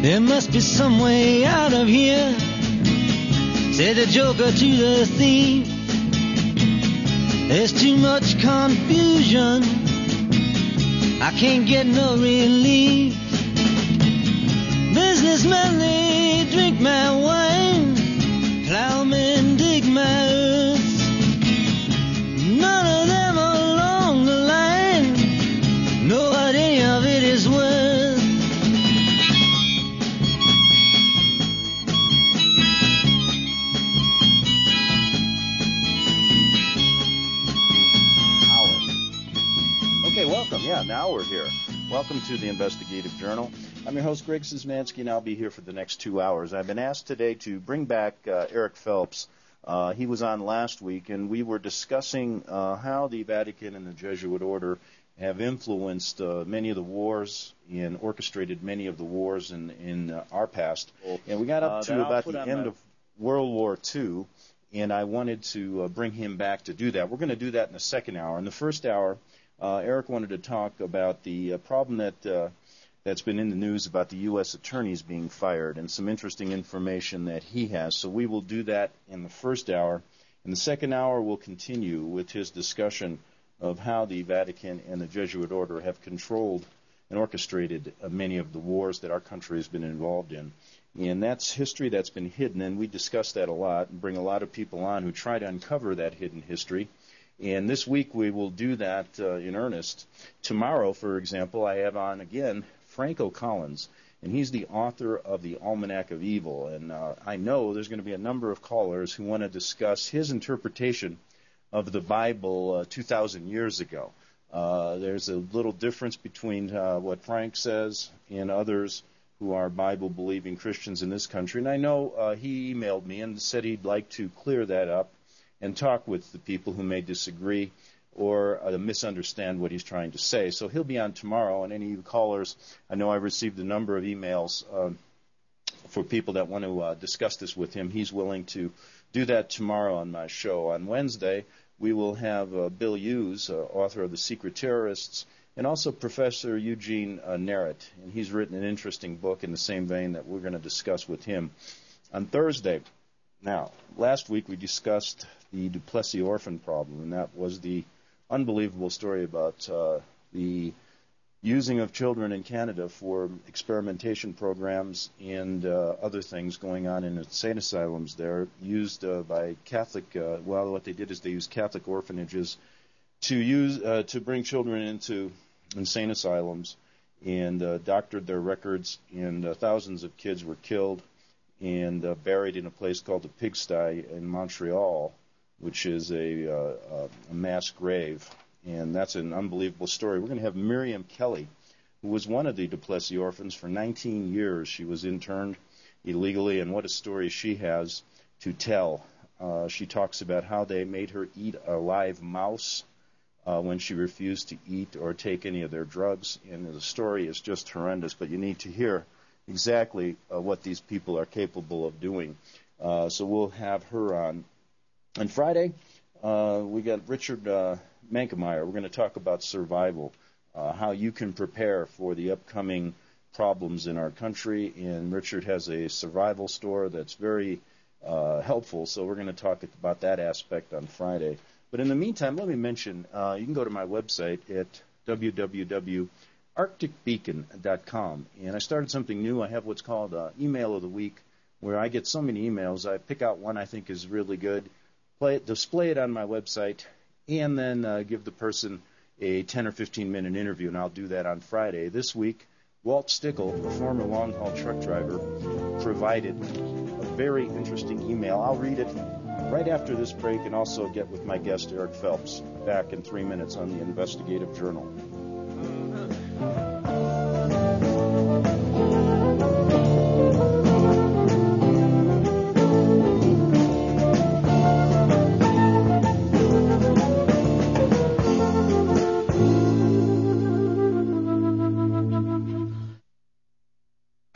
There must be some way out of here, said the joker to the thief. There's too much confusion, I can't get no relief. Businessmen, they drink my wine, plowmen dig my earth. None of them along the line know what any of it is worth. Yeah, now we're here. Welcome to the Investigative Journal. I'm your host, Greg Szymanski, and I'll be here for the next 2 hours. I've been asked today to bring back Eric Phelps. He was on last week, and we were discussing how the Vatican and the Jesuit order have influenced many of the wars and orchestrated many of the wars in our past. And we got up to about the end of World War II, and I wanted to bring him back to do that. We're going to do that in the second hour. In the first hour, Eric wanted to talk about the problem that's been in the news about the U.S. attorneys being fired and some interesting information that he has. So we will do that in the first hour. In the second hour, we'll continue with his discussion of how the Vatican and the Jesuit order have controlled and orchestrated many of the wars that our country has been involved in. And that's history that's been hidden, and we discuss that a lot and bring a lot of people on who try to uncover that hidden history. And this week we will do that in earnest. Tomorrow, for example, I have on again Franco Collins, and he's the author of the Almanac of Evil. And I know there's going to be a number of callers who want to discuss his interpretation of the Bible 2,000 years ago. There's a little difference between what Frank says and others who are Bible-believing Christians in this country. And I know he emailed me and said he'd like to clear that up and talk with the people who may disagree or misunderstand what he's trying to say. So he'll be on tomorrow, and any callers, I know I received a number of emails for people that want to discuss this with him. He's willing to do that tomorrow on my show. On Wednesday, we will have Bill Hughes, author of The Secret Terrorists, and also Professor Eugene Narrett, and he's written an interesting book in the same vein that we're going to discuss with him. On Thursday, now, last week we discussed the Duplessis orphan problem, and that was the unbelievable story about the using of children in Canada for experimentation programs and other things going on in insane asylums there, used by Catholic, what they did is they used Catholic orphanages to bring children into insane asylums and doctored their records, and thousands of kids were killed and buried in a place called the Pigsty in Montreal, which is a mass grave. And that's an unbelievable story. We're going to have Miriam Kelly, who was one of the Duplessis orphans for 19 years. She was interned illegally, and what a story she has to tell. She talks about how they made her eat a live mouse when she refused to eat or take any of their drugs. And the story is just horrendous, but you need to hear exactly what these people are capable of doing. So we'll have her on. On Friday, we got Richard Mankemeyer. We're going to talk about survival, how you can prepare for the upcoming problems in our country. And Richard has a survival store that's very helpful, so we're going to talk about that aspect on Friday. But in the meantime, let me mention, you can go to my website at www.arcticbeacon.com. And I started something new. I have what's called Email of the Week, where I get so many emails. I pick out one I think is really good, display it on my website, and then give the person a 10 or 15-minute interview, and I'll do that on Friday. This week, Walt Stickle, a former long-haul truck driver, provided a very interesting email. I'll read it right after this break and also get with my guest, Eric Phelps, back in 3 minutes on the Investigative Journal.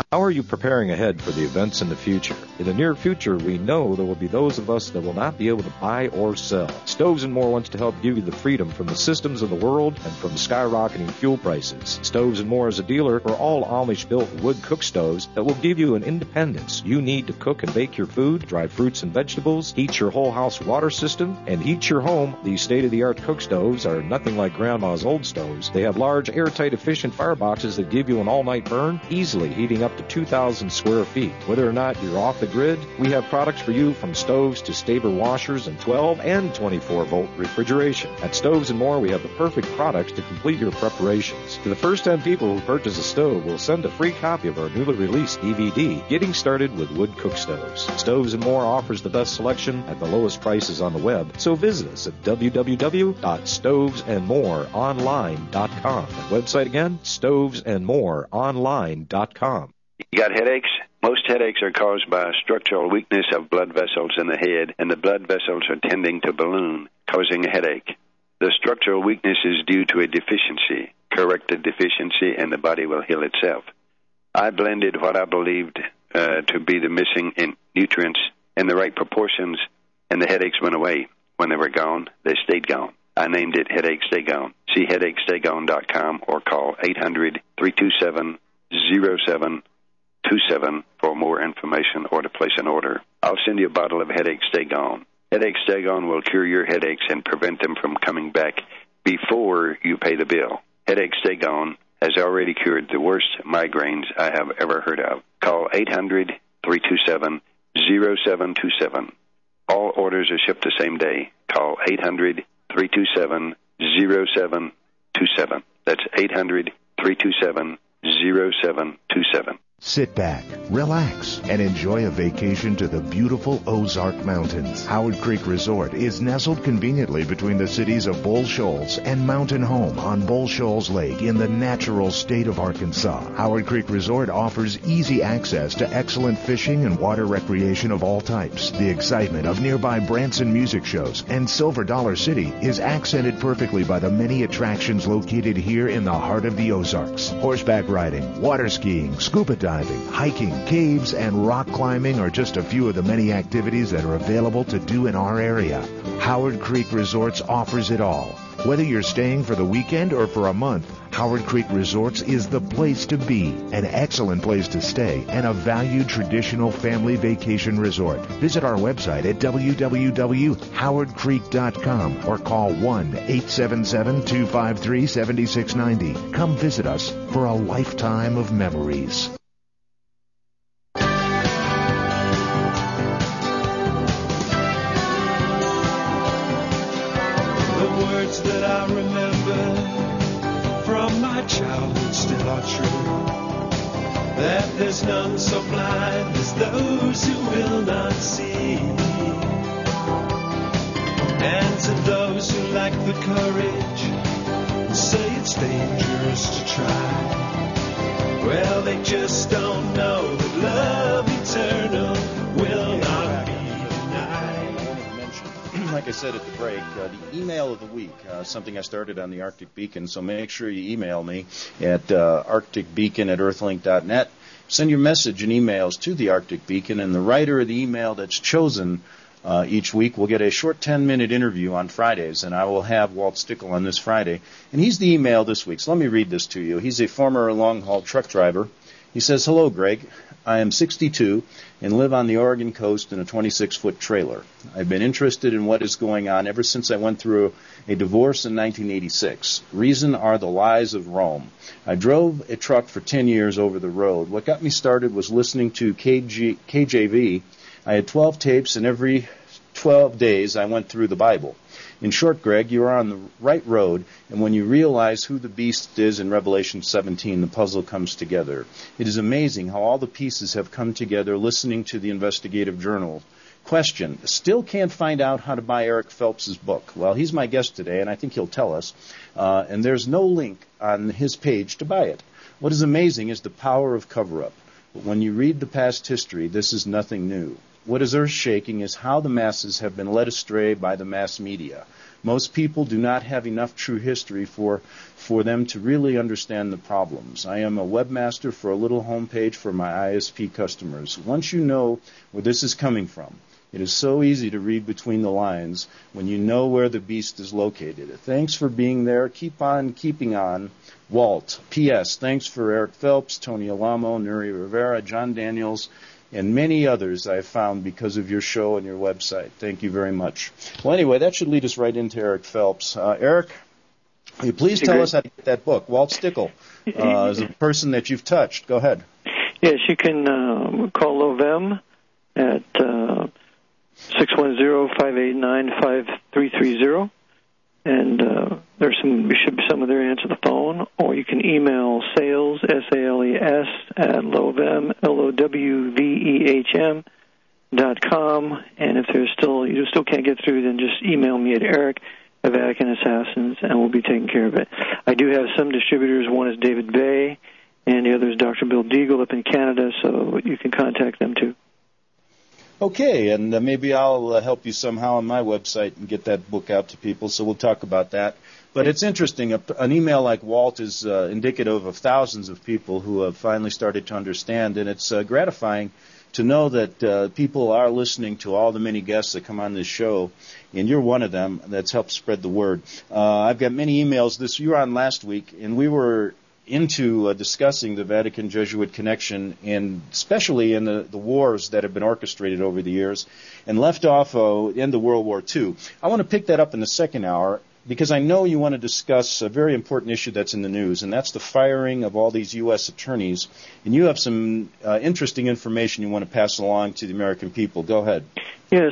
How are you preparing ahead for the events in the future? In the near future, we know there will be those of us that will not be able to buy or sell. Stoves and More wants to help give you the freedom from the systems of the world and from skyrocketing fuel prices. Stoves and More is a dealer for all Amish-built wood cook stoves that will give you an independence you need to cook and bake your food, dry fruits and vegetables, heat your whole house water system, and heat your home. These state-of-the-art cook stoves are nothing like Grandma's old stoves. They have large, airtight, efficient fireboxes that give you an all-night burn, easily heating up to 2,000 square feet. Whether or not you're off the grid, we have products for you from stoves to Staber washers and 12 and 24-volt refrigeration. At Stoves and More, we have the perfect products to complete your preparations. To the first 10 people who purchase a stove, we'll send a free copy of our newly released DVD, Getting Started with Wood Cook Stoves. Stoves and More offers the best selection at the lowest prices on the web, so visit us at www.stovesandmoreonline.com. That website again, stovesandmoreonline.com. You got headaches? Most headaches are caused by a structural weakness of blood vessels in the head, and the blood vessels are tending to balloon, causing a headache. The structural weakness is due to a deficiency. Correct the deficiency, and the body will heal itself. I blended what I believed to be the missing in nutrients in the right proportions, and the headaches went away. When they were gone, they stayed gone. I named it Headache Stay Gone. See headachestay-gone.com or call 800-327-0727 for more information or to place an order. I'll send you a bottle of Headache Stay Gone. Headache Stay Gone will cure your headaches and prevent them from coming back before you pay the bill. Headache Stay Gone has already cured the worst migraines I have ever heard of. Call 800-327-0727. All orders are shipped the same day. Call 800-327-0727. That's 800-327-0727. Sit back, relax, and enjoy a vacation to the beautiful Ozark Mountains. Howard Creek Resort is nestled conveniently between the cities of Bull Shoals and Mountain Home on Bull Shoals Lake in the natural state of Arkansas. Howard Creek Resort offers easy access to excellent fishing and water recreation of all types. The excitement of nearby Branson music shows and Silver Dollar City is accented perfectly by the many attractions located here in the heart of the Ozarks. Horseback riding, water skiing, scuba diving, hiking, caves, and rock climbing are just a few of the many activities that are available to do in our area. Howard Creek Resorts offers it all. Whether you're staying for the weekend or for a month, Howard Creek Resorts is the place to be, an excellent place to stay, and a valued traditional family vacation resort. Visit our website at www.howardcreek.com or call 1-877-253-7690. Come visit us for a lifetime of memories. That I remember from my childhood still are true, that there's none so blind as those who will not see, and to those who lack the courage and say it's dangerous to try, well, they just don't know that love eternal will not be denied. Like I said at the break, the email of the week, something I started on the Arctic Beacon, so make sure you email me at arcticbeacon@earthlink.net. Send your message and emails to the Arctic Beacon, and the writer of the email that's chosen each week will get a short 10-minute interview on Fridays, and I will have Walt Stickle on this Friday. And he's the email this week, so let me read this to you. He's a former long-haul truck driver. He says, "Hello, Greg. I am 62 and live on the Oregon coast in a 26-foot trailer. I've been interested in what is going on ever since I went through a divorce in 1986. Reason are the lies of Rome. I drove a truck for 10 years over the road. What got me started was listening to KJV. I had 12 tapes, and every 12 days I went through the Bible. In short, Greg, you are on the right road, and when you realize who the beast is in Revelation 17, the puzzle comes together. It is amazing how all the pieces have come together listening to the investigative journal. Question, still can't find out how to buy Eric Phelps' book. Well, he's my guest today, and I think he'll tell us, and there's no link on his page to buy it. What is amazing is the power of cover-up. But when you read the past history, this is nothing new. what is earth-shaking is how the masses have been led astray by the mass media. Most people do not have enough true history for them to really understand the problems. I am a webmaster for a little homepage for my ISP customers. Once you know where this is coming from, it is so easy to read between the lines when you know where the beast is located. Thanks for being there. Keep on keeping on. Walt. P.S. Thanks for Eric Phelps, Tony Alamo, Nuri Rivera, John Daniels, and many others I've found because of your show and your website. Thank you very much. Well, anyway, that should lead us right into Eric Phelps. Eric, will you please tell us how to get that book? Walt Stickle is a person that you've touched. Go ahead. Yes, you can call Lovem at 610-589-5330. And there should be someone there to answer the phone, or you can email sales, S-A-L-E-S, at Lovem, L-O-W-V-E-H-M, .com. And if you still can't get through, then just email me at Eric at Vatican Assassins, and we'll be taking care of it. I do have some distributors. One is David Bay, and the other is Dr. Bill Deagle up in Canada, so you can contact them too. Okay, and maybe I'll help you somehow on my website and get that book out to people, so we'll talk about that. But it's interesting. An email like Walt is indicative of thousands of people who have finally started to understand, and it's gratifying to know that people are listening to all the many guests that come on this show, and you're one of them that's helped spread the word. I've got many emails. You were on last week, and we were into discussing the Vatican-Jesuit connection, and especially in the wars that have been orchestrated over the years, and left off end of World War II. I want to pick that up in the second hour, because I know you want to discuss a very important issue that's in the news, and that's the firing of all these U.S. attorneys. And you have some interesting information you want to pass along to the American people. Go ahead. Yes.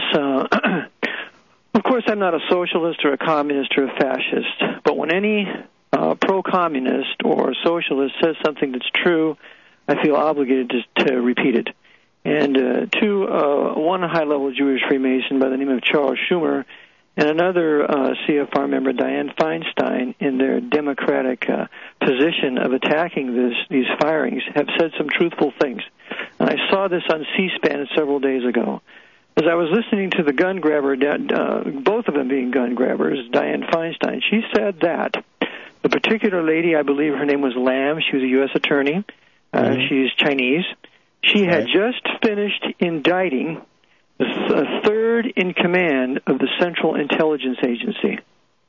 Of course, I'm not a socialist or a communist or a fascist, but when any pro-communist or socialist says something that's true, I feel obligated to repeat it. And one high-level Jewish Freemason by the name of Charles Schumer and another CFR member, Dianne Feinstein, in their democratic position of attacking these firings, have said some truthful things. And I saw this on C-SPAN several days ago. As I was listening to the gun grabber, both of them being gun grabbers, Dianne Feinstein, she said that the particular lady, I believe her name was Lam, she was a U.S. attorney, she's Chinese, she had just finished indicting the third in command of the Central Intelligence Agency.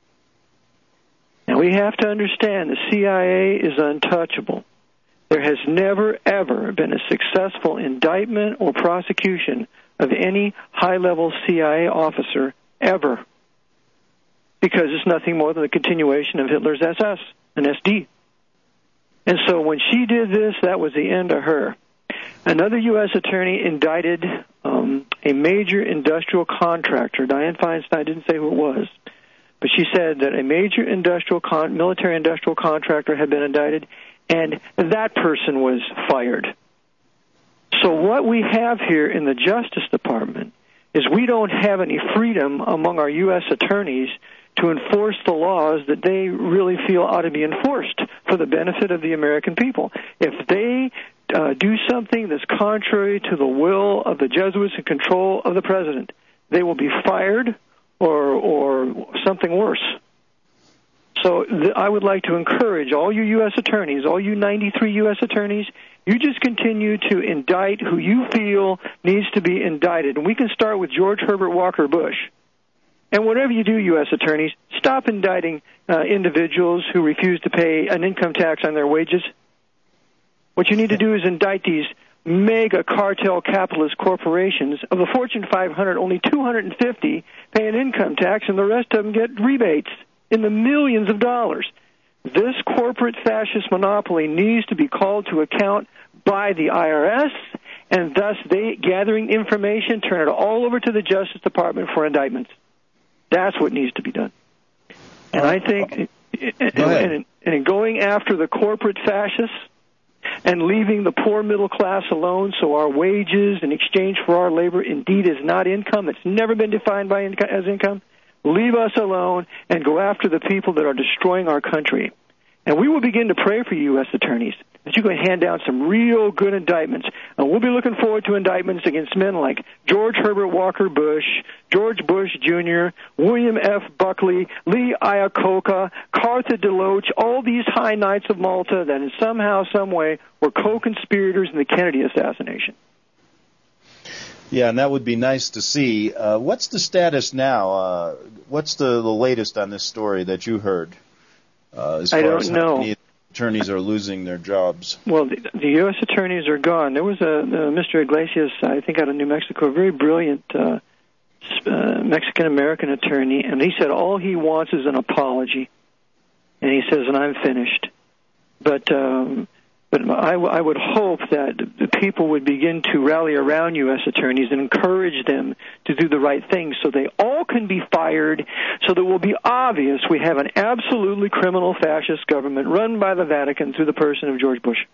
Now, we have to understand the CIA is untouchable. There has never, ever been a successful indictment or prosecution of any high-level CIA officer ever, because it's nothing more than a continuation of Hitler's SS and SD. And so when she did this, that was the end of her. Another U.S. attorney indicted a major industrial contractor. Dianne Feinstein didn't say who it was, but she said that a major military industrial contractor had been indicted, and that person was fired. So what we have here in the Justice Department is we don't have any freedom among our U.S. attorneys to enforce the laws that they really feel ought to be enforced for the benefit of the American people. If they do something that's contrary to the will of the Jesuits in control of the president, they will be fired or something worse. So I would like to encourage all you U.S. attorneys, all you 93 U.S. attorneys, you just continue to indict who you feel needs to be indicted. And we can start with George Herbert Walker Bush. And whatever you do, U.S. attorneys, stop indicting individuals who refuse to pay an income tax on their wages. What you need to do is indict these mega cartel capitalist corporations. Of the Fortune 500, only 250 pay an income tax, and the rest of them get rebates in the millions of dollars. This corporate fascist monopoly needs to be called to account by the IRS, and thus they, gathering information, turn it all over to the Justice Department for indictments. That's what needs to be done. And I think in going after the corporate fascists and leaving the poor middle class alone, so our wages in exchange for our labor indeed is not income, it's never been defined as income, leave us alone and go after the people that are destroying our country. And we will begin to pray for you, U.S. attorneys. that you can hand down some real good indictments. And we'll be looking forward to indictments against men like George Herbert Walker Bush, George Bush Jr., William F. Buckley, Lee Iacocca, Cartha DeLoach, all these high knights of Malta that in somehow, some way were co-conspirators in the Kennedy assassination. Yeah, and that would be nice to see. What's the status now? What's the latest on this story that you heard? As far I don't as know. How many attorneys are losing their jobs? Well, the U.S. attorneys are gone. There was a Mr. Iglesias, I think out of New Mexico, a very brilliant Mexican-American attorney, and he said all he wants is an apology. And he says, and I'm finished. But I would hope that the people would begin to rally around U.S. attorneys and encourage them to do the right thing so they all can be fired, so that it will be obvious we have an absolutely criminal fascist government run by the Vatican through the person of George Bush.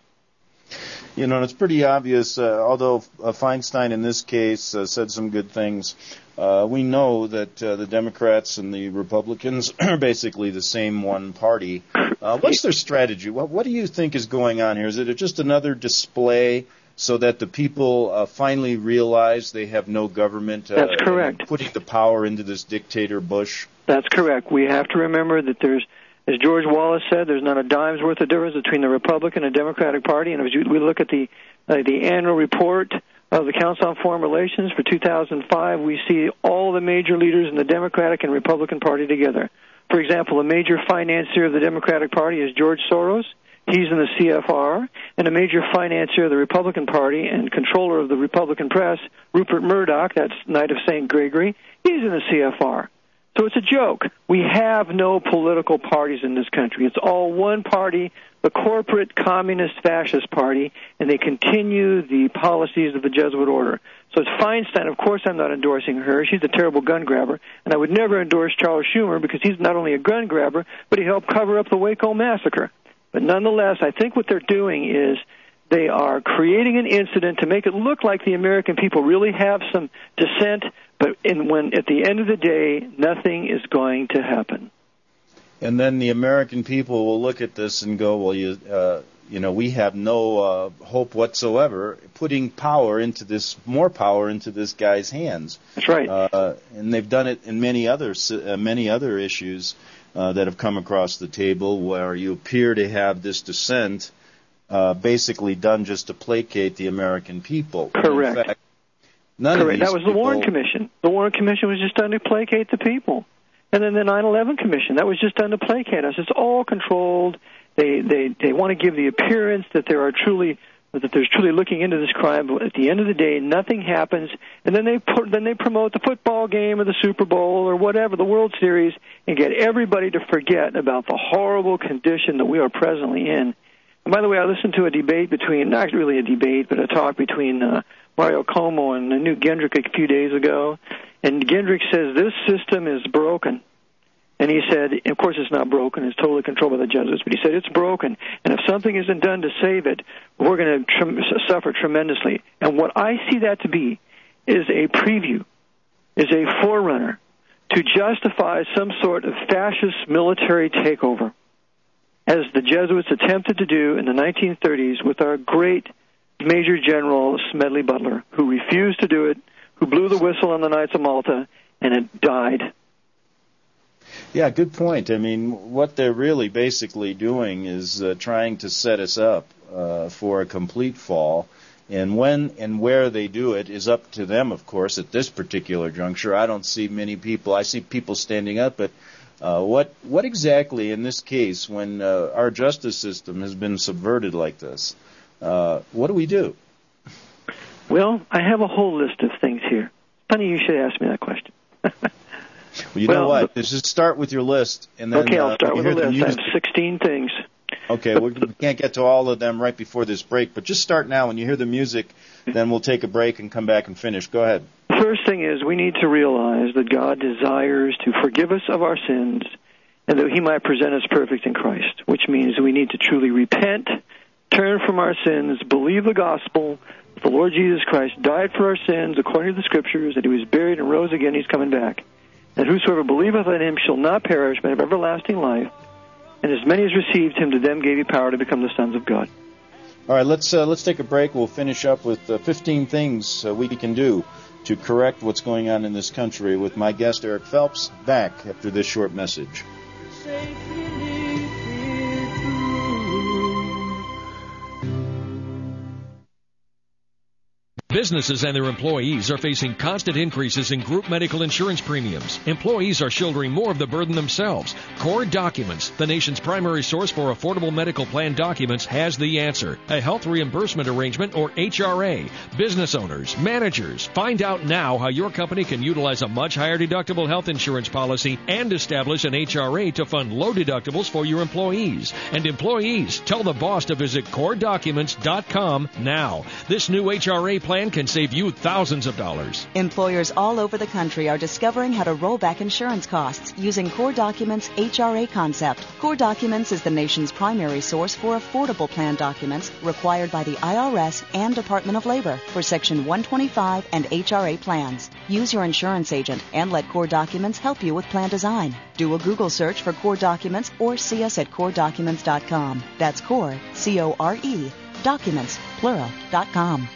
You know, it's pretty obvious, although Feinstein in this case said some good things, we know that the Democrats and the Republicans are basically the same one party. What's their strategy? What do you think is going on here? Is it just another display so that the people finally realize they have no government? That's correct. Putting the power into this dictator Bush? That's correct. We have to remember that there's, as George Wallace said, there's not a dime's worth of difference between the Republican and Democratic Party. And as we look at the annual report of the Council on Foreign Relations for 2005, we see all the major leaders in the Democratic and Republican Party together. For example, a major financier of the Democratic Party is George Soros. He's in the CFR. And a major financier of the Republican Party and controller of the Republican press, Rupert Murdoch, that's Knight of St. Gregory, he's in the CFR. So it's a joke. We have no political parties in this country. It's all one party, the corporate communist fascist party, and they continue the policies of the Jesuit order. So it's Feinstein. Of course I'm not endorsing her. She's a terrible gun grabber. And I would never endorse Charles Schumer because he's not only a gun grabber, but he helped cover up the Waco massacre. But nonetheless, I think what they're doing is they are creating an incident to make it look like the American people really have some dissent, but when at the end of the day, nothing is going to happen. And then the American people will look at this and go, well, we have no hope whatsoever, putting more power into this guy's hands. That's right. And they've done it in many other issues that have come across the table where you appear to have this dissent basically done just to placate the American people. Correct. In fact, Correct. That was the Warren Commission. The Warren Commission was just done to placate the people. And then the 9/11 Commission, that was just done to placate us. It's all controlled. They want to give the appearance that there's truly looking into this crime, but at the end of the day, nothing happens. And then they promote the football game or the Super Bowl or whatever, the World Series, and get everybody to forget about the horrible condition that we are presently in. And by the way, I listened to a debate not really a debate, but a talk between Mario Cuomo and Newt Gingrich a few days ago. And Gingrich says this system is broken. And he said, of course it's not broken, it's totally controlled by the Jesuits, but he said it's broken. And if something isn't done to save it, we're going to suffer tremendously. And what I see that to be is a preview, is a forerunner to justify some sort of fascist military takeover, as the Jesuits attempted to do in the 1930s with our great Major General Smedley Butler, who refused to do it, who blew the whistle on the Knights of Malta, and it died. Yeah, good point. I mean, what they're really basically doing is trying to set us up for a complete fall. And when and where they do it is up to them, of course, at this particular juncture. I don't see many people. I see people standing up, but what exactly in this case, when our justice system has been subverted like this, what do we do? Well, I have a whole list of things here. Funny you should ask me that question. Well, you know what? Just start with your list. And then, okay, I'll start with the list. I have 16 things. Okay, we can't get to all of them right before this break, but just start now. When you hear the music, then we'll take a break and come back and finish. Go ahead. The first thing is we need to realize that God desires to forgive us of our sins and that He might present us perfect in Christ, which means we need to truly repent, turn from our sins, believe the gospel, that the Lord Jesus Christ died for our sins according to the Scriptures, that He was buried and rose again, He's coming back. And whosoever believeth in Him shall not perish, but have everlasting life. And as many as received Him, to them gave He power to become the sons of God. All right, let's take a break. We'll finish up with 15 things we can do to correct what's going on in this country with my guest, Eric Phelps, back after this short message. Businesses and their employees are facing constant increases in group medical insurance premiums. Employees are shouldering more of the burden themselves. Core Documents, the nation's primary source for affordable medical plan documents, has the answer. A health reimbursement arrangement, or HRA. Business owners, managers, find out now how your company can utilize a much higher deductible health insurance policy and establish an HRA to fund low deductibles for your employees. And employees, tell the boss to visit CoreDocuments.com now. This new HRA plan can save you thousands of dollars. Employers all over the country are discovering how to roll back insurance costs using Core Documents' HRA concept. Core Documents is the nation's primary source for affordable plan documents required by the IRS and Department of Labor for Section 125 and HRA plans. Use your insurance agent and let Core Documents help you with plan design. Do a Google search for Core Documents or see us at CoreDocuments.com. That's Core, C-O-R-E, Documents, plural.com.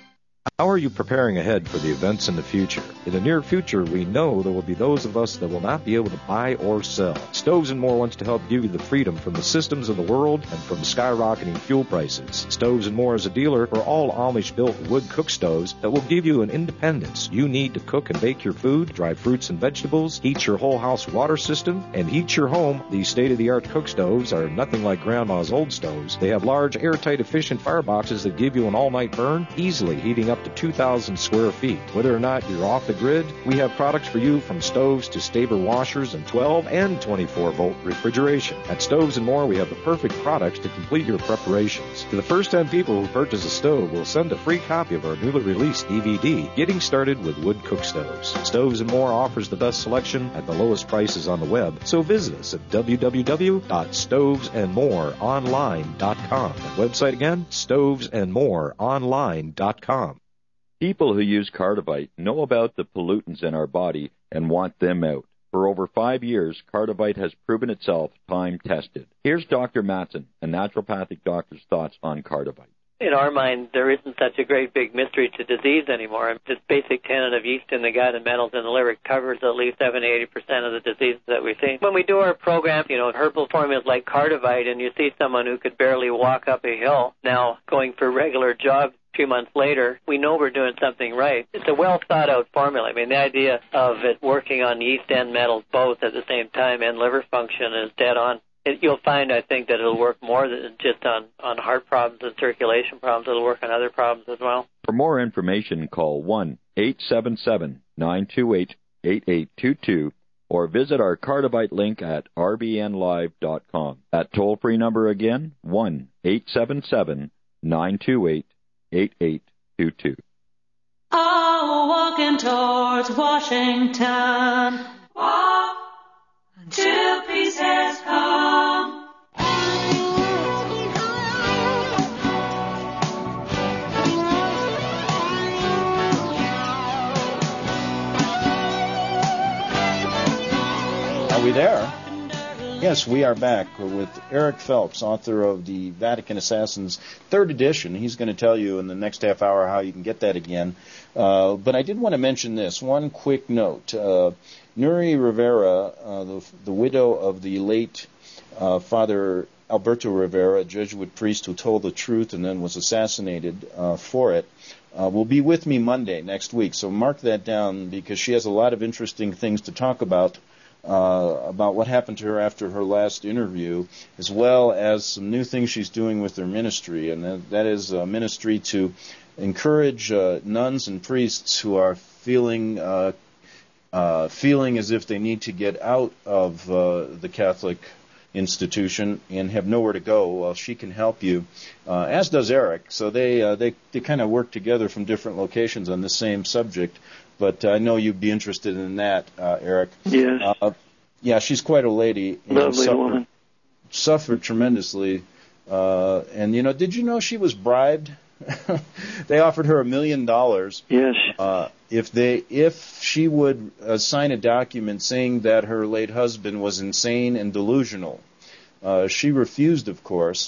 How are you preparing ahead for the events in the future? In the near future, we know there will be those of us that will not be able to buy or sell. Stoves and More wants to help give you the freedom from the systems of the world and from skyrocketing fuel prices. Stoves and More is a dealer for all Amish-built wood cook stoves that will give you an independence you need to cook and bake your food, dry fruits and vegetables, heat your whole house water system, and heat your home. These state-of-the-art cook stoves are nothing like Grandma's old stoves. They have large, airtight, efficient fireboxes that give you an all-night burn, easily heating up to 2,000 square feet. Whether or not you're off the grid, we have products for you from stoves to Staber washers and 12 and 24-volt refrigeration. At Stoves and More, we have the perfect products to complete your preparations. To the first 10 people who purchase a stove, we'll send a free copy of our newly released DVD, Getting Started with Wood Cook Stoves. Stoves and More offers the best selection at the lowest prices on the web, so visit us at www.stovesandmoreonline.com. That website again, stovesandmoreonline.com. People who use Cardivite know about the pollutants in our body and want them out. For over 5 years, Cardivite has proven itself time-tested. Here's Dr. Matson, a naturopathic doctor's thoughts on Cardivite. In our mind, there isn't such a great big mystery to disease anymore. This basic tenet of yeast in the gut and metals in the liver covers at least 70-80% of the diseases that we see. When we do our program, herbal formulas like Cardivite, and you see someone who could barely walk up a hill now going for regular jogs, a few months later, we know we're doing something right. It's a well-thought-out formula. I mean, the idea of it working on yeast and metals both at the same time and liver function is dead on. You'll find, I think, that it'll work more than just on heart problems and circulation problems. It'll work on other problems as well. For more information, call 1-877-928-8822 or visit our Cardivite link at rbnlive.com. That toll-free number again, 1-877-928-8822. Oh, walking towards Washington. Walk till peace has come. Are we there? Yes, we are back with Eric Phelps, author of the Vatican Assassins, 3rd edition. He's going to tell you in the next half hour how you can get that again. But I did want to mention this. One quick note. Nuri Rivera, the widow of the late Father Alberto Rivera, a Jesuit priest who told the truth and then was assassinated for it, will be with me Monday next week. So mark that down because she has a lot of interesting things to talk about what happened to her after her last interview, as well as some new things she's doing with her ministry, and that is a ministry to encourage nuns and priests who are feeling as if they need to get out of the Catholic institution and have nowhere to go. Well, she can help you, as does Eric. So they kind of work together from different locations on the same subject. But I know you'd be interested in that, Eric. Yes. Yeah, she's quite a lady. Lovely woman. Suffered tremendously. And, did you know she was bribed? They offered her $1 million. Yes. If she would sign a document saying that her late husband was insane and delusional. She refused, of course.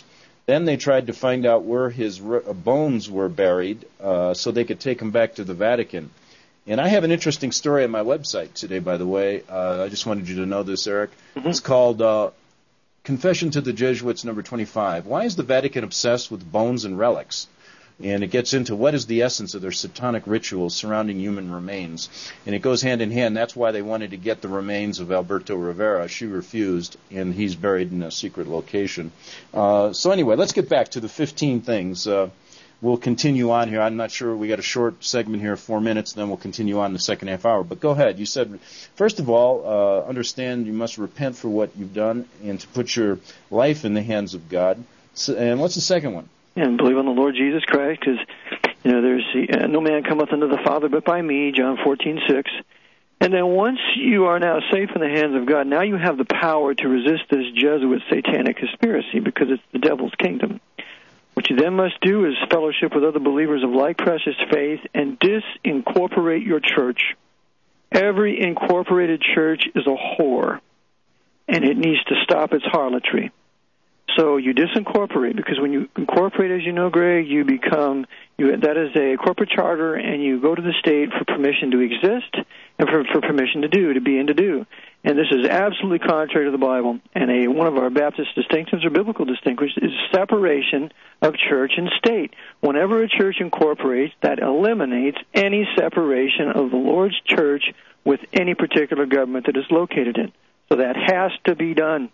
Then they tried to find out where his bones were buried so they could take him back to the Vatican. And I have an interesting story on my website today, by the way. I just wanted you to know this, Eric. Mm-hmm. It's called Confession to the Jesuits, number 25. Why is the Vatican obsessed with bones and relics? And it gets into what is the essence of their satanic rituals surrounding human remains. And it goes hand in hand. That's why they wanted to get the remains of Alberto Rivera. She refused, and he's buried in a secret location. So anyway, let's get back to the 15 things. We'll continue on here. I'm not sure. We got a short segment here, 4 minutes, then we'll continue on in the second half hour. But go ahead. You said, first of all, understand you must repent for what you've done and to put your life in the hands of God. And what's the second one? And believe on the Lord Jesus Christ, because there's no man cometh unto the Father but by me, John 14:6. And then once you are now safe in the hands of God, now you have the power to resist this Jesuit satanic conspiracy, because it's the devil's kingdom. What you then must do is fellowship with other believers of like precious faith and disincorporate your church. Every incorporated church is a whore, and it needs to stop its harlotry. So you disincorporate, because when you incorporate, as you know, Greg, you become, that is a corporate charter, and you go to the state for permission to exist and for permission to be and to do. And this is absolutely contrary to the Bible. And one of our Baptist distinctions or biblical distinctions is separation of church and state. Whenever a church incorporates, that eliminates any separation of the Lord's church with any particular government that is located in. So that has to be done.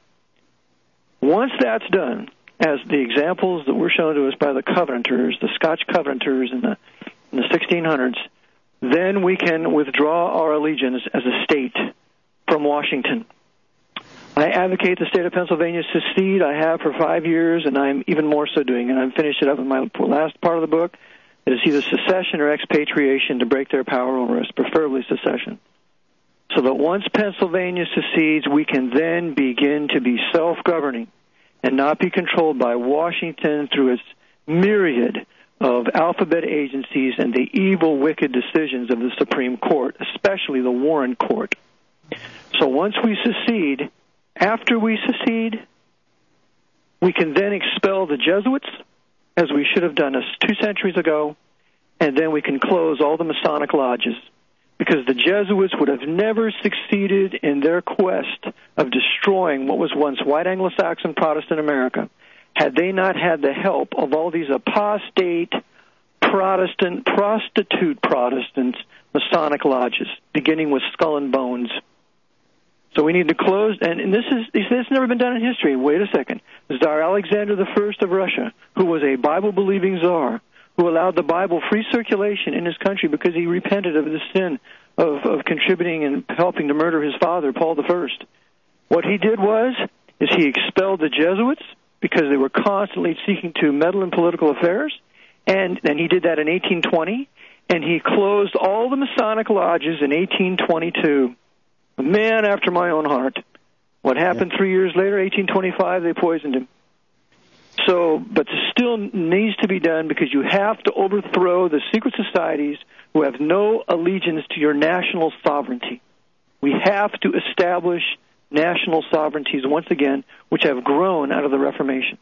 Once that's done, as the examples that were shown to us by the Covenanters, the Scotch Covenanters in the 1600s, then we can withdraw our allegiance as a state from Washington. I advocate the state of Pennsylvania secede. I have for 5 years, and I'm even more so doing it. I'm finishing up in my last part of the book. It is either secession or expatriation to break their power over us, preferably secession. So that once Pennsylvania secedes, we can then begin to be self-governing and not be controlled by Washington through its myriad of alphabet agencies and the evil, wicked decisions of the Supreme Court, especially the Warren Court. So once we secede, after we secede, we can then expel the Jesuits, as we should have done 2 centuries ago, and then we can close all the Masonic lodges, because the Jesuits would have never succeeded in their quest of destroying what was once white Anglo-Saxon Protestant America had they not had the help of all these apostate Protestant, prostitute Protestant Masonic lodges, beginning with Skull and Bones. So we need to close, and this has never been done in history. Wait a second. Tsar Alexander I of Russia, who was a Bible-believing czar, who allowed the Bible free circulation in his country because he repented of the sin of contributing and helping to murder his father, Paul I. What he did is he expelled the Jesuits because they were constantly seeking to meddle in political affairs, and he did that in 1820, and he closed all the Masonic lodges in 1822. A man after my own heart. What happened 3 years later, 1825, they poisoned him. So, but this still needs to be done, because you have to overthrow the secret societies who have no allegiance to your national sovereignty. We have to establish national sovereignties once again, which have grown out of the Reformation.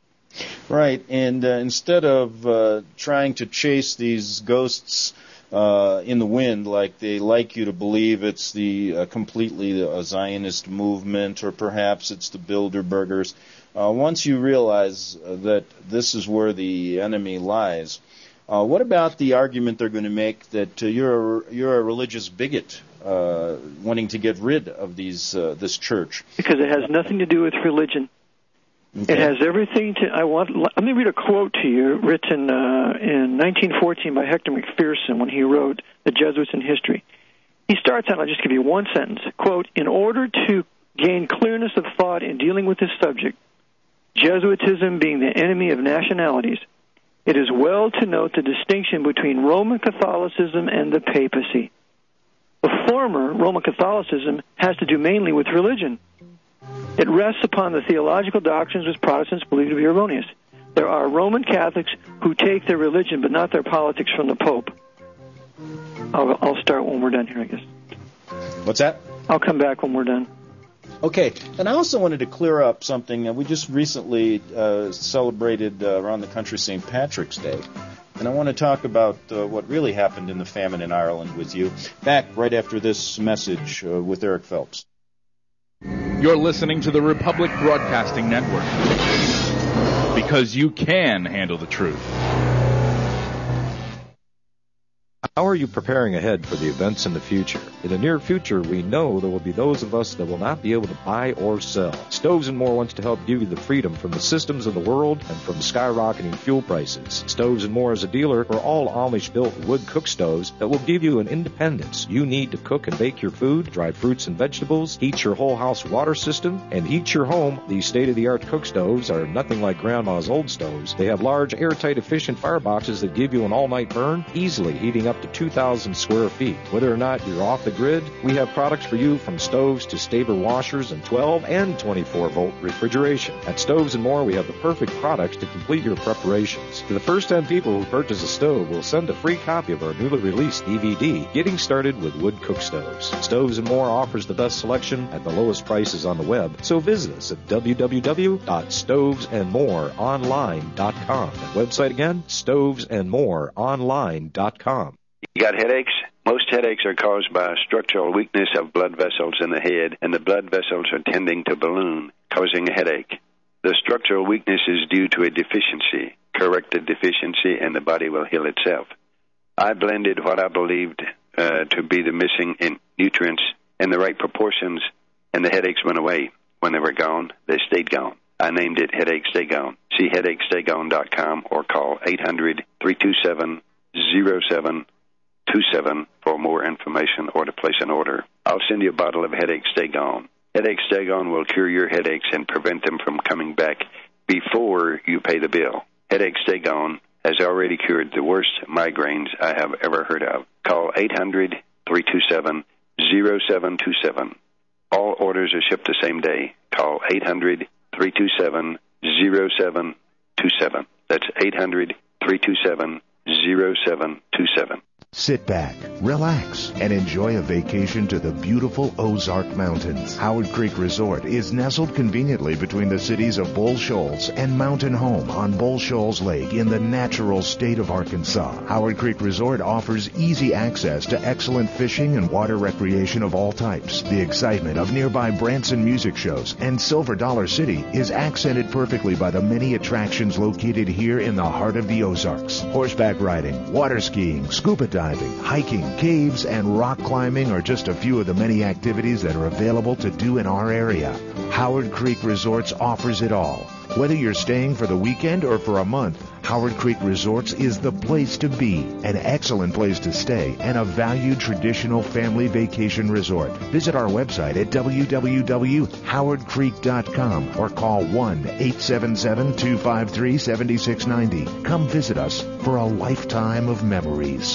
Right, and instead of trying to chase these ghosts in the wind, like they like you to believe it's the completely Zionist movement, or perhaps it's the Bilderbergers, once you realize that this is where the enemy lies, what about the argument they're going to make that you're a religious bigot, wanting to get rid of this church? Because it has nothing to do with religion. Okay. It has everything to. Let me read a quote to you, written in 1914 by Hector McPherson when he wrote The Jesuits in History. He starts out. I'll just give you one sentence. Quote: "In order to gain clearness of thought in dealing with this subject, Jesuitism being the enemy of nationalities, it is well to note the distinction between Roman Catholicism and the papacy. The former, Roman Catholicism, has to do mainly with religion. It rests upon the theological doctrines which Protestants believe to be erroneous. There are Roman Catholics who take their religion but not their politics from the Pope." I'll start when we're done here, I guess. What's that? I'll come back when we're done. Okay, and I also wanted to clear up something. We just recently celebrated around the country St. Patrick's Day. And I want to talk about what really happened in the famine in Ireland with you. Back right after this message with Eric Phelps. You're listening to the Republic Broadcasting Network. Because you can handle the truth. How are you preparing ahead for the events in the future? In the near future, we know there will be those of us that will not be able to buy or sell. Stoves and More wants to help give you the freedom from the systems of the world and from skyrocketing fuel prices. Stoves and More is a dealer for all Amish-built wood cook stoves that will give you an independence you need to cook and bake your food, dry fruits and vegetables, heat your whole house water system, and heat your home. These state-of-the-art cook stoves are nothing like Grandma's old stoves. They have large, airtight, efficient fireboxes that give you an all-night burn, easily heating up to 2,000 square feet. Whether or not you're off the grid, we have products for you from stoves to Staber washers and 12 and 24-volt refrigeration. At Stoves and More, we have the perfect products to complete your preparations. To the first 10 people who purchase a stove, we'll send a free copy of our newly released DVD, Getting Started with Wood Cook Stoves. Stoves and More offers the best selection at the lowest prices on the web, so visit us at www.stovesandmoreonline.com. That website again, stovesandmoreonline.com. You got headaches? Most headaches are caused by structural weakness of blood vessels in the head, and the blood vessels are tending to balloon, causing a headache. The structural weakness is due to a deficiency. Correct the deficiency, and the body will heal itself. I blended what I believed to be the missing nutrients in the right proportions, and the headaches went away. When they were gone, they stayed gone. I named it Headache Stay Gone. See headachestaygone.com or call 800-327-0727 for more information or to place an order. I'll send you a bottle of Headache Stay Gone. Headache Stay Gone will cure your headaches and prevent them from coming back before you pay the bill. Headache Stay Gone has already cured the worst migraines I have ever heard of. Call 800-327-0727. All orders are shipped the same day. Call 800-327-0727. That's 800-327-0727. Sit back, relax, and enjoy a vacation to the beautiful Ozark Mountains. Howard Creek Resort is nestled conveniently between the cities of Bull Shoals and Mountain Home on Bull Shoals Lake in the natural state of Arkansas. Howard Creek Resort offers easy access to excellent fishing and water recreation of all types. The excitement of nearby Branson music shows and Silver Dollar City is accented perfectly by the many attractions located here in the heart of the Ozarks. Horseback riding, water skiing, scuba diving, hiking, caves, and rock climbing are just a few of the many activities that are available to do in our area. Howard Creek Resorts offers it all. Whether you're staying for the weekend or for a month, Howard Creek Resorts is the place to be, an excellent place to stay, and a valued traditional family vacation resort. Visit our website at www.howardcreek.com or call 1-877-253-7690. Come visit us for a lifetime of memories.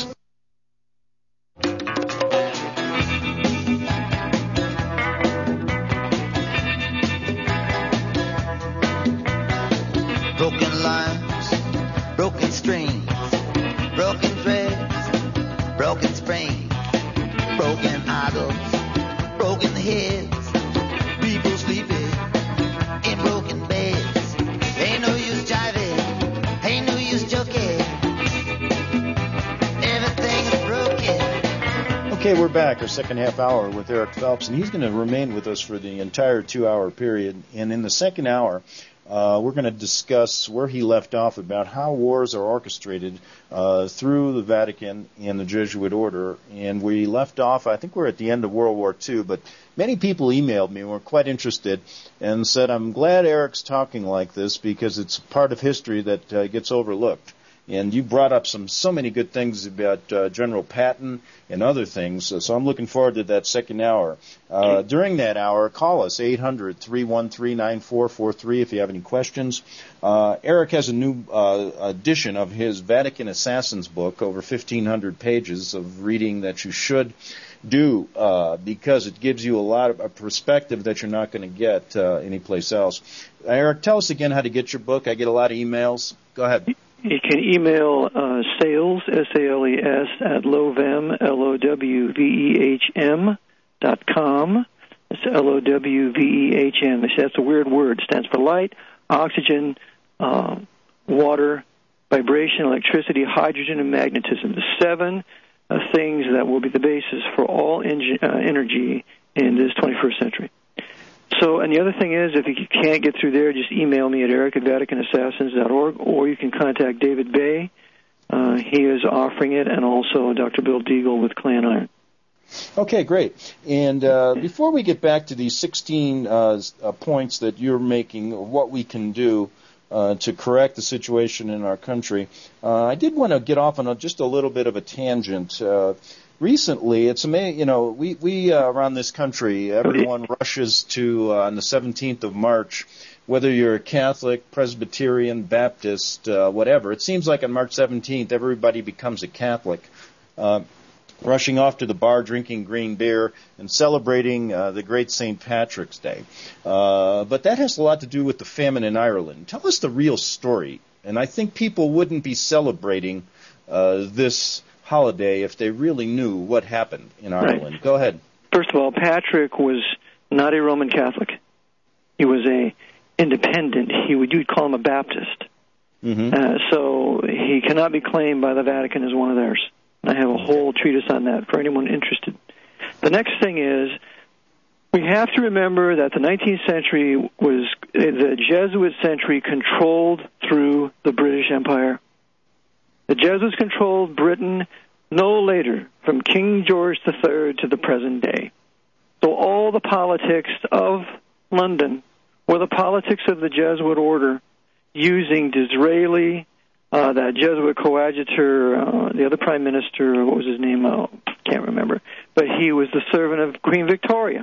Broken lines, broken strings, broken threads, broken springs, broken idols, broken heads, people sleeping in broken beds. Ain't no use jiving, ain't no use joking, everything is broken. Okay, we're back, our second half hour with Eric Phelps, and he's going to remain with us for the entire 2-hour period. And in the second hour, we're going to discuss where he left off about how wars are orchestrated through the Vatican and the Jesuit order. And we left off, I think we're at the end of World War II, but many people emailed me and were quite interested and said, I'm glad Eric's talking like this because it's part of history that gets overlooked. And you brought up so many good things about General Patton and other things, so I'm looking forward to that second hour. During that hour, call us, 800-313-9443 if you have any questions. Eric has a new edition of his Vatican Assassins book, over 1,500 pages of reading that you should do because it gives you a lot of a perspective that you're not going to get anyplace else. Eric, tell us again how to get your book. I get a lot of emails. Go ahead. You can email sales, S-A-L-E-S, at lowvehm, L-O-W-V-E-H-M.com. It's LOWVEHM. They say that's a weird word. It stands for light, oxygen, water, vibration, electricity, hydrogen, and magnetism. The 7 things that will be the basis for all energy in this 21st century. So, and the other thing is, if you can't get through there, just email me at eric@vaticanassassins.org, or you can contact David Bay. He is offering it, and also Dr. Bill Deagle with Clay and Iron. Okay, great. And before we get back to these 16 points that you're making, of what we can do to correct the situation in our country, I did want to get off on just a little bit of a tangent. Recently, it's amazing, we around this country, everyone rushes to, on the 17th of March, whether you're a Catholic, Presbyterian, Baptist, whatever. It seems like on March 17th, everybody becomes a Catholic, rushing off to the bar, drinking green beer, and celebrating the great St. Patrick's Day. But that has a lot to do with the famine in Ireland. Tell us the real story. And I think people wouldn't be celebrating this holiday if they really knew what happened in Ireland. Right. Go ahead. First of all, Patrick was not a Roman Catholic. He was a independent. You'd call him a Baptist. Mm-hmm. So he cannot be claimed by the Vatican as one of theirs. I have a whole treatise on that for anyone interested. The next thing is, we have to remember that the 19th century was the Jesuit century controlled through the British Empire. The Jesuits controlled Britain no later from King George III to the present day. So all the politics of London were the politics of the Jesuit order, using Disraeli, that Jesuit coadjutor, the other prime minister, what was his name? Can't remember. But he was the servant of Queen Victoria.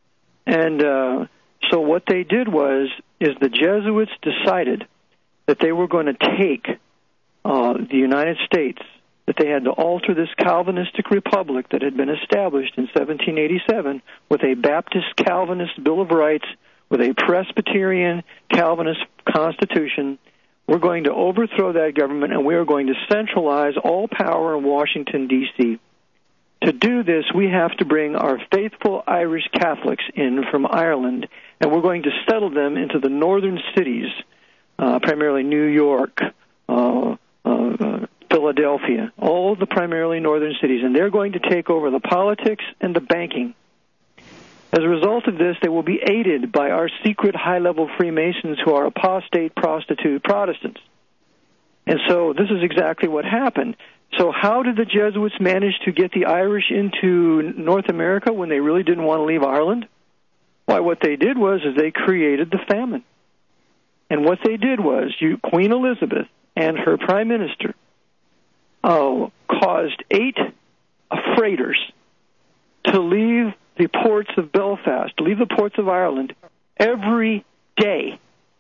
And so what they did is the Jesuits decided that they were going to take the United States, that they had to alter this Calvinistic republic that had been established in 1787 with a Baptist Calvinist Bill of Rights, with a Presbyterian Calvinist Constitution. We're going to overthrow that government, and we are going to centralize all power in Washington, D.C. To do this, we have to bring our faithful Irish Catholics in from Ireland, and we're going to settle them into the northern cities, primarily New York, Philadelphia, all the primarily northern cities, and they're going to take over the politics and the banking. As a result of this, they will be aided by our secret high-level Freemasons who are apostate, prostitute Protestants. And so this is exactly what happened. So how did the Jesuits manage to get the Irish into North America when they really didn't want to leave Ireland? Why, what they did was they created the famine. And what they did was Queen Elizabeth and her prime minister caused 8 freighters to leave the ports of Belfast, to leave the ports of Ireland every day,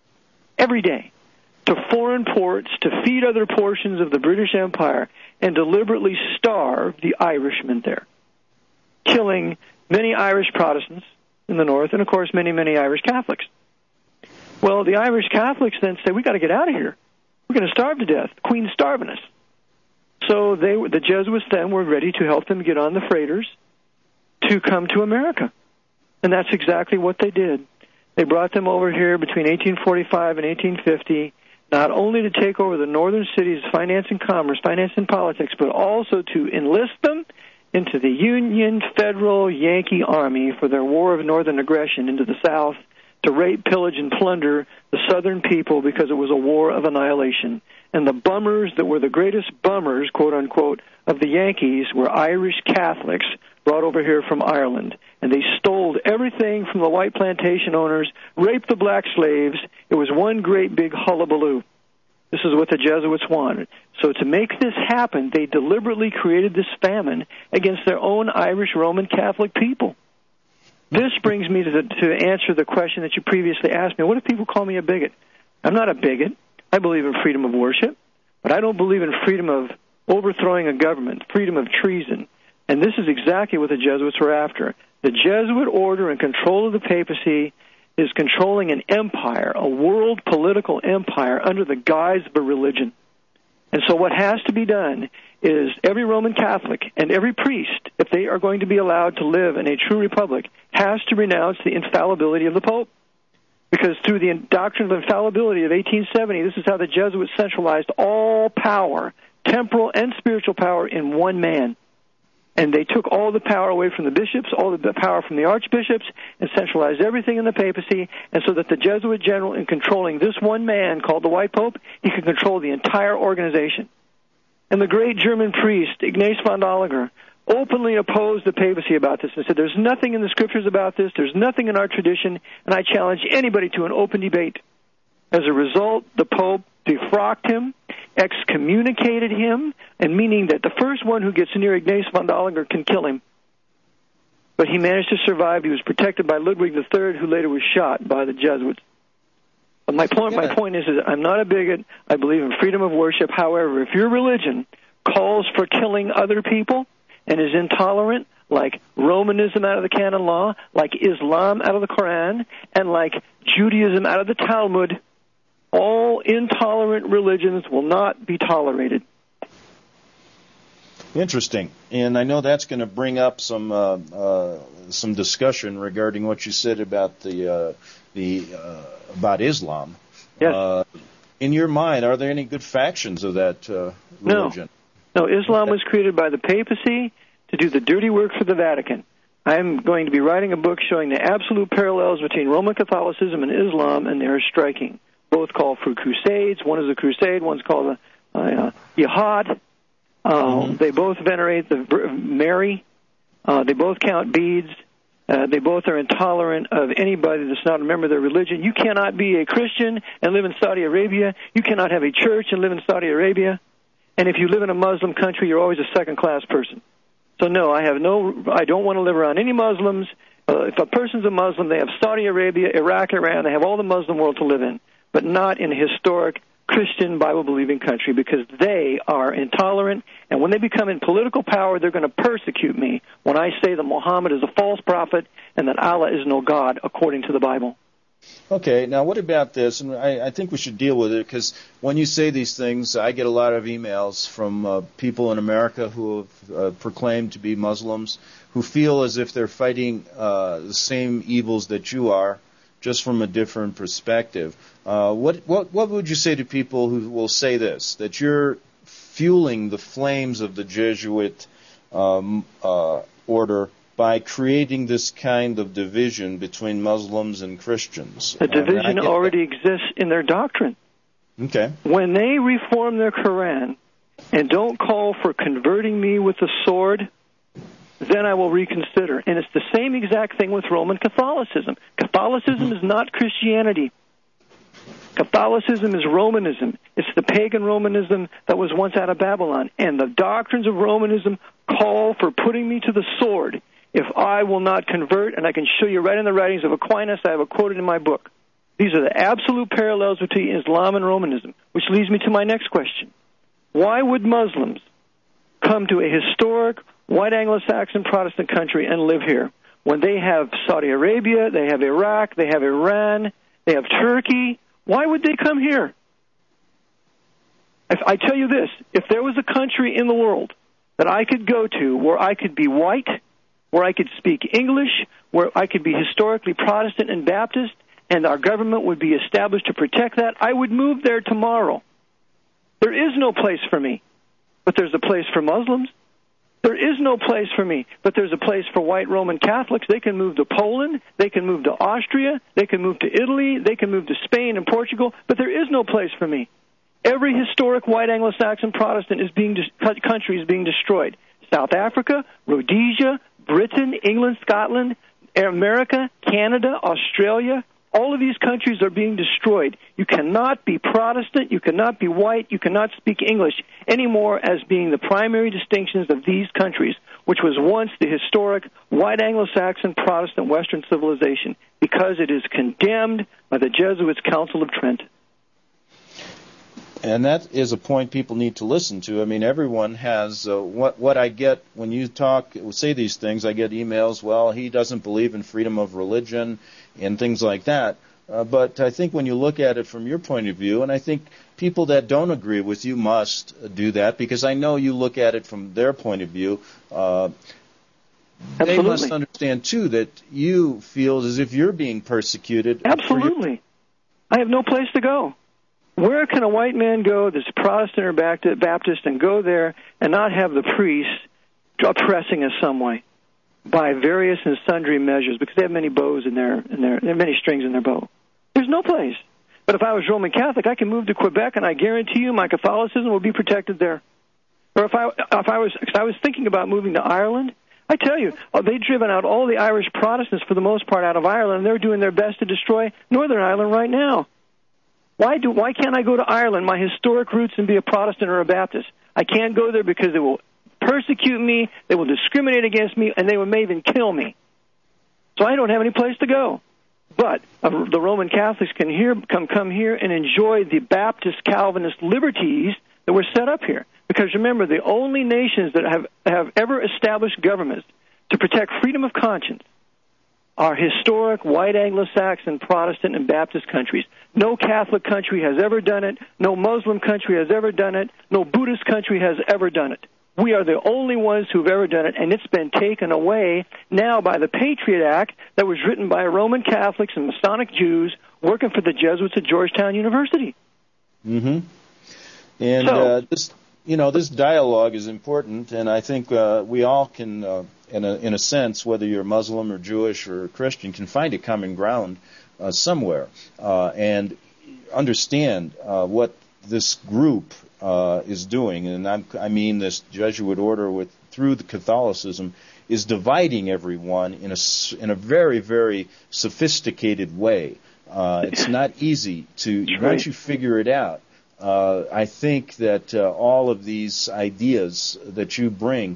to foreign ports to feed other portions of the British Empire and deliberately starve the Irishmen there, killing many Irish Protestants in the north and, of course, many, many Irish Catholics. Well, the Irish Catholics then said, we got to get out of here. We're going to starve to death. The Queen's starving us. So the Jesuits then were ready to help them get on the freighters to come to America. And that's exactly what they did. They brought them over here between 1845 and 1850, not only to take over the northern cities, finance and commerce, finance and politics, but also to enlist them into the Union Federal Yankee Army for their war of northern aggression into the South, to rape, pillage, and plunder the southern people because it was a war of annihilation. And the bummers that were the greatest bummers, quote-unquote, of the Yankees were Irish Catholics brought over here from Ireland. And they stole everything from the white plantation owners, raped the black slaves. It was one great big hullabaloo. This is what the Jesuits wanted. So to make this happen, they deliberately created this famine against their own Irish Roman Catholic people. This brings me to answer the question that you previously asked me. What if people call me a bigot? I'm not a bigot. I believe in freedom of worship, but I don't believe in freedom of overthrowing a government, freedom of treason. And this is exactly what the Jesuits were after. The Jesuit order and control of the papacy is controlling an empire, a world political empire, under the guise of a religion. And so what has to be done is every Roman Catholic and every priest, if if they are going to be allowed to live in a true republic, has to renounce the infallibility of the Pope. Because through the doctrine of infallibility of 1870, this is how the Jesuits centralized all power, temporal and spiritual power, in one man. And they took all the power away from the bishops, all the power from the archbishops, and centralized everything in the papacy, and so that the Jesuit general, in controlling this one man called the White Pope, he could control the entire organization. And the great German priest, Ignaz von Doliger, openly opposed the papacy about this and said, there's nothing in the scriptures about this, there's nothing in our tradition, and I challenge anybody to an open debate. As a result, the Pope defrocked him, excommunicated him, and meaning that the first one who gets near Ignaz von Doliger can kill him. But he managed to survive. He was protected by Ludwig III, who later was shot by the Jesuits. But my point is that I'm not a bigot. I believe in freedom of worship. However, if your religion calls for killing other people and is intolerant, like Romanism out of the canon law, like Islam out of the Quran, and like Judaism out of the Talmud, all intolerant religions will not be tolerated. Interesting, and I know that's going to bring up some discussion regarding what you said about about Islam. Yes. In your mind, are there any good factions of that religion? No, Islam was created by the papacy to do the dirty work for the Vatican. I'm going to be writing a book showing the absolute parallels between Roman Catholicism and Islam, and they are striking. Both call for crusades. One is a crusade. One's called a jihad. They both venerate Mary. They both count beads. They both are intolerant of anybody that's not a member of their religion. You cannot be a Christian and live in Saudi Arabia. You cannot have a church and live in Saudi Arabia. And if you live in a Muslim country, you're always a second-class person. So no, I don't want to live around any Muslims. If a person's a Muslim, they have Saudi Arabia, Iraq, Iran. They have all the Muslim world to live in, but not in a historic Christian Bible-believing country, because they are intolerant, and when they become in political power, they're going to persecute me when I say that Muhammad is a false prophet and that Allah is no God, according to the Bible. Okay, now what about this? And I think we should deal with it, because when you say these things, I get a lot of emails from people in America who have proclaimed to be Muslims, who feel as if they're fighting the same evils that you are, just from a different perspective. What would you say to people who will say this, that you're fueling the flames of the Jesuit order by creating this kind of division between Muslims and Christians? The division already exists in their doctrine. Okay. When they reform their Quran and don't call for converting me with the sword, then I will reconsider. And it's the same exact thing with Roman Catholicism. Catholicism is not Christianity. Catholicism is Romanism. It's the pagan Romanism that was once out of Babylon. And the doctrines of Romanism call for putting me to the sword if I will not convert, and I can show you right in the writings of Aquinas. I have it quoted in my book. These are the absolute parallels between Islam and Romanism, which leads me to my next question. Why would Muslims come to a historic white Anglo-Saxon Protestant country and live here when they have Saudi Arabia, they have Iraq, they have Iran, they have Turkey? Why would they come here? I tell you this, if there was a country in the world that I could go to where I could be white, where I could speak English, where I could be historically Protestant and Baptist, and our government would be established to protect that, I would move there tomorrow. There is no place for me, but there's a place for Muslims. There is no place for me, but there's a place for white Roman Catholics. They can move to Poland, they can move to Austria, they can move to Italy, they can move to Spain and Portugal, but there is no place for me. Every historic white Anglo-Saxon Protestant country is being destroyed. South Africa, Rhodesia, Britain, England, Scotland, America, Canada, Australia, all of these countries are being destroyed. You cannot be Protestant, you cannot be white, you cannot speak English anymore as being the primary distinctions of these countries, which was once the historic white Anglo-Saxon Protestant Western civilization, because it is condemned by the Jesuits' Council of Trent. And that is a point people need to listen to. I mean, everyone has what I get when you say these things. I get emails. Well, he doesn't believe in freedom of religion and things like that. But I think when you look at it from your point of view, and I think people that don't agree with you must do that, because I know you look at it from their point of view. they must understand, too, that you feel as if you're being persecuted. Absolutely. I have no place to go. Where can a white man go that's Protestant or Baptist and go there and not have the priest oppressing us some way by various and sundry measures, because they have many bows in their they have many strings in their bow? There's no place. But if I was Roman Catholic, I can move to Quebec, and I guarantee you my Catholicism will be protected there. Or if I was thinking about moving to Ireland, I tell you, they've driven out all the Irish Protestants for the most part out of Ireland, and they're doing their best to destroy Northern Ireland right now. Why can't I go to Ireland, my historic roots, and be a Protestant or a Baptist? I can't go there because they will persecute me, they will discriminate against me, and they may even kill me. So I don't have any place to go. But the Roman Catholics can come here and enjoy the Baptist Calvinist liberties that were set up here. Because remember, the only nations that have ever established governments to protect freedom of conscience are historic white Anglo-Saxon, Protestant, and Baptist countries. No Catholic country has ever done it. No Muslim country has ever done it. No Buddhist country has ever done it. We are the only ones who've ever done it, and it's been taken away now by the Patriot Act that was written by Roman Catholics and Masonic Jews working for the Jesuits at Georgetown University. Mm-hmm. And this dialogue is important, and I think we all can, in a sense, whether you're Muslim or Jewish or Christian, can find a common ground somewhere and understand what this group is doing. And I mean this Jesuit order through the Catholicism is dividing everyone in a very, very sophisticated way. It's not easy to, once you figure it out. I think that all of these ideas that you bring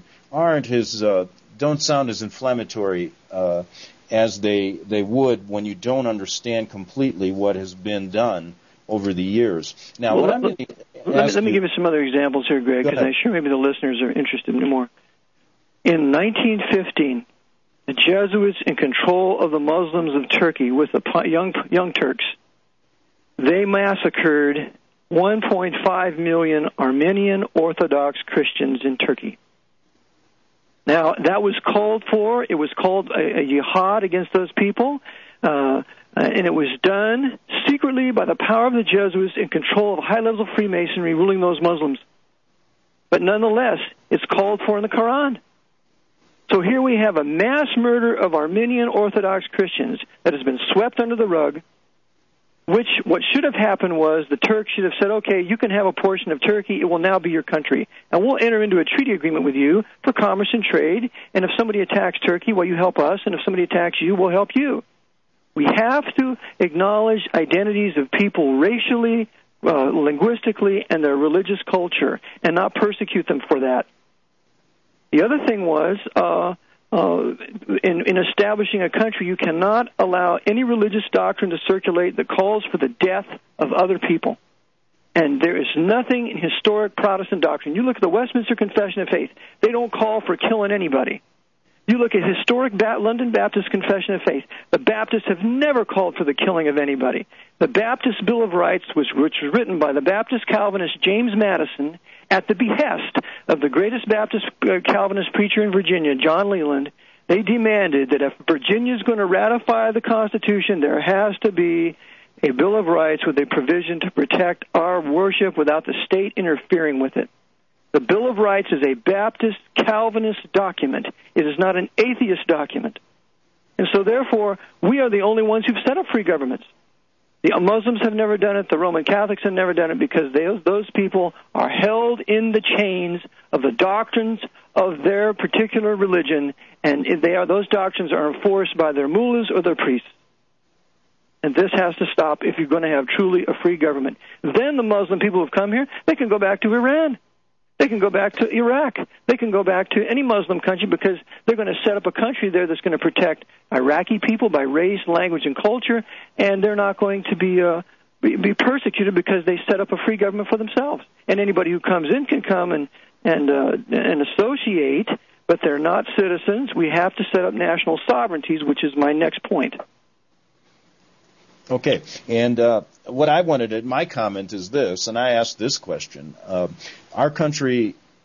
don't sound as inflammatory as they would when you don't understand completely what has been done over the years. Now, let me give you some other examples here, Greg, because I'm sure maybe the listeners are interested in more. In 1915, the Jesuits in control of the Muslims of Turkey with the young Turks, they massacred 1.5 million Armenian Orthodox Christians in Turkey. Now, that was called for. It was called a jihad against those people, and it was done secretly by the power of the Jesuits in control of high levels of Freemasonry ruling those Muslims. But nonetheless, it's called for in the Quran. So here we have a mass murder of Armenian Orthodox Christians that has been swept under the rug, what should have happened was the Turks should have said, okay, you can have a portion of Turkey, it will now be your country, and we'll enter into a treaty agreement with you for commerce and trade, and if somebody attacks Turkey, well, you help us, and if somebody attacks you, we'll help you. We have to acknowledge identities of people racially, linguistically, and their religious culture, and not persecute them for that. The other thing was, in establishing a country, you cannot allow any religious doctrine to circulate that calls for the death of other people. And there is nothing in historic Protestant doctrine. You look at the Westminster Confession of Faith, they don't call for killing anybody. You look at historic London Baptist Confession of Faith, the Baptists have never called for the killing of anybody. The Baptist Bill of Rights, which was written by the Baptist Calvinist James Madison at the behest of the greatest Baptist Calvinist preacher in Virginia, John Leland, they demanded that if Virginia is going to ratify the Constitution, there has to be a Bill of Rights with a provision to protect our worship without the state interfering with it. The Bill of Rights is a Baptist Calvinist document. It is not an atheist document. And so, therefore, we are the only ones who've set up free governments. The Muslims have never done it. The Roman Catholics have never done it because those people are held in the chains of the doctrines of their particular religion, and those doctrines are enforced by their mullahs or their priests. And this has to stop if you're going to have truly a free government. Then the Muslim people who have come here, they can go back to Iran. They can go back to Iraq. They can go back to any Muslim country because they're going to set up a country there that's going to protect Iraqi people by race, language, and culture, and they're not going to be persecuted because they set up a free government for themselves. And anybody who comes in can come and associate, but they're not citizens. We have to set up national sovereignties, which is my next point. Okay, and what I wanted, my comment is this, and I asked this question. Our country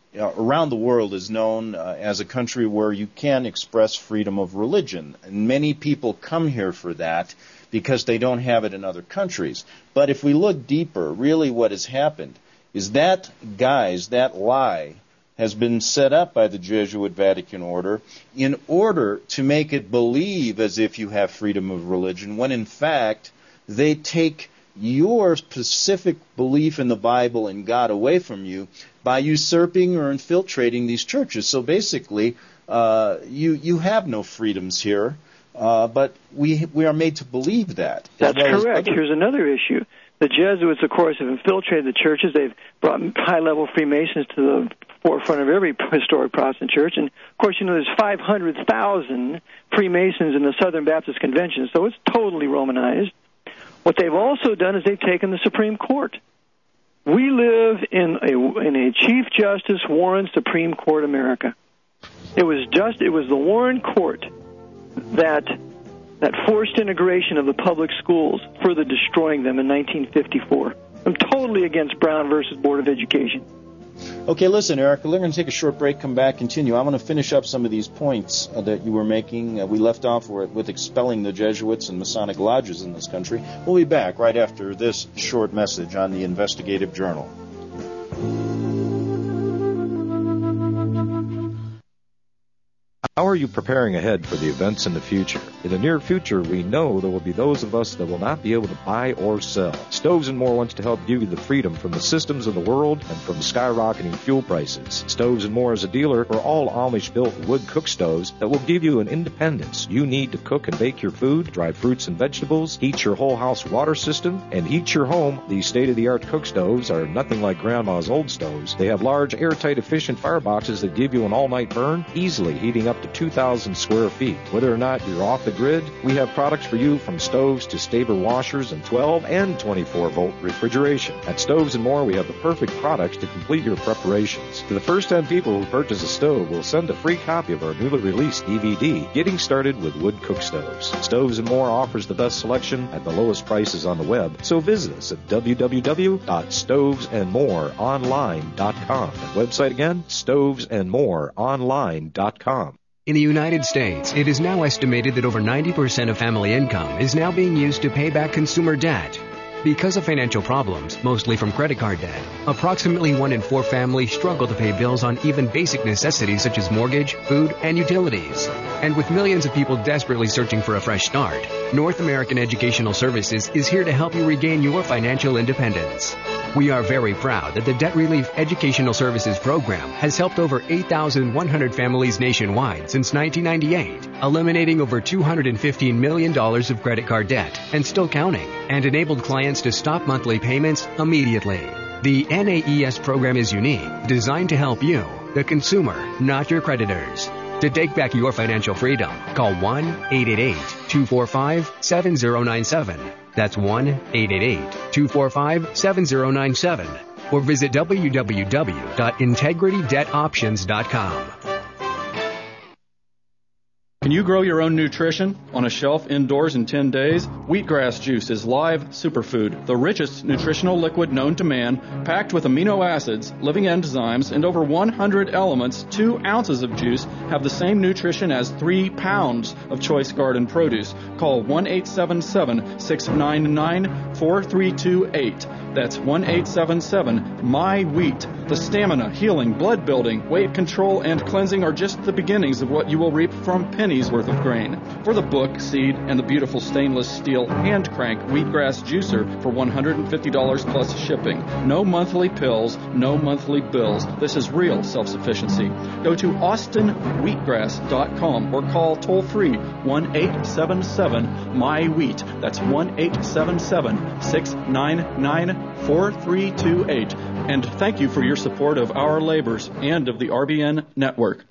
around the world is known as a country where you can express freedom of religion. And many people come here for that because they don't have it in other countries. But if we look deeper, really what has happened is that lie has been set up by the Jesuit Vatican Order in order to make it believe as if you have freedom of religion, when in fact they take your specific belief in the Bible and God away from you by usurping or infiltrating these churches. So basically, you have no freedoms here, but we are made to believe that. That's correct. Here's another issue. The Jesuits, of course, have infiltrated the churches. They've brought high-level Freemasons to the forefront of every historic Protestant church. And, of course, there's 500,000 Freemasons in the Southern Baptist Convention, so it's totally Romanized. What they've also done is they've taken the Supreme Court. We live in a Chief Justice Warren Supreme Court America. It was the Warren Court that forced integration of the public schools, further destroying them in 1954. I'm totally against Brown versus Board of Education. Okay, listen, Eric, we're going to take a short break, come back, continue. I want to finish up some of these points that you were making. We left off with expelling the Jesuits and Masonic lodges in this country. We'll be back right after this short message on the Investigative Journal. How are you preparing ahead for the events in the future? In the near future, we know there will be those of us that will not be able to buy or sell. Stoves & More wants to help give you the freedom from the systems of the world and from skyrocketing fuel prices. Stoves & More is a dealer for all Amish-built wood cook stoves that will give you an independence you need to cook and bake your food, dry fruits and vegetables, heat your whole house water system, and heat your home. These state-of-the-art cook stoves are nothing like Grandma's old stoves. They have large, airtight, efficient fireboxes that give you an all-night burn, easily heating up to 2,000 square feet. Whether or not you're off the grid, we have products for you from stoves to Staber washers and 12 and 24-volt refrigeration. At Stoves & More, we have the perfect products to complete your preparations. To the first 10 people who purchase a stove, we'll send a free copy of our newly released DVD, Getting Started with Wood Cook Stoves. Stoves & More offers the best selection at the lowest prices on the web, so visit us at www.stovesandmoreonline.com. That website again, stovesandmoreonline.com. In the United States, it is now estimated that over 90% of family income is now being used to pay back consumer debt. Because of financial problems, mostly from credit card debt, approximately 1 in 4 families struggle to pay bills on even basic necessities such as mortgage, food, and utilities. And with millions of people desperately searching for a fresh start, North American Educational Services is here to help you regain your financial independence. We are very proud that the Debt Relief Educational Services Program has helped over 8,100 families nationwide since 1998, eliminating over $215 million of credit card debt and still counting, and enabled clients to stop monthly payments immediately. The NAES program is unique, designed to help you, the consumer, not your creditors. To take back your financial freedom, call 1-888-245-7097. That's 1-888-245-7097. Or visit www.integritydebtoptions.com. Can you grow your own nutrition on a shelf indoors in 10 days? Wheatgrass juice is live superfood, the richest nutritional liquid known to man, packed with amino acids, living enzymes, and over 100 elements. 2 ounces of juice have the same nutrition as 3 pounds of choice garden produce. Call 1-877-699-4328. That's 1-877-MY-WHEAT. The stamina, healing, blood building, weight control, and cleansing are just the beginnings of what you will reap from pennies worth of grain. For the book, seed, and the beautiful stainless steel hand crank wheatgrass juicer for $150 plus shipping. No monthly pills, no monthly bills. This is real self-sufficiency. Go to austinwheatgrass.com or call toll-free 1-877-MY-WHEAT. That's 1-877-699-4328. And thank you for your support of our labors and of the RBN network.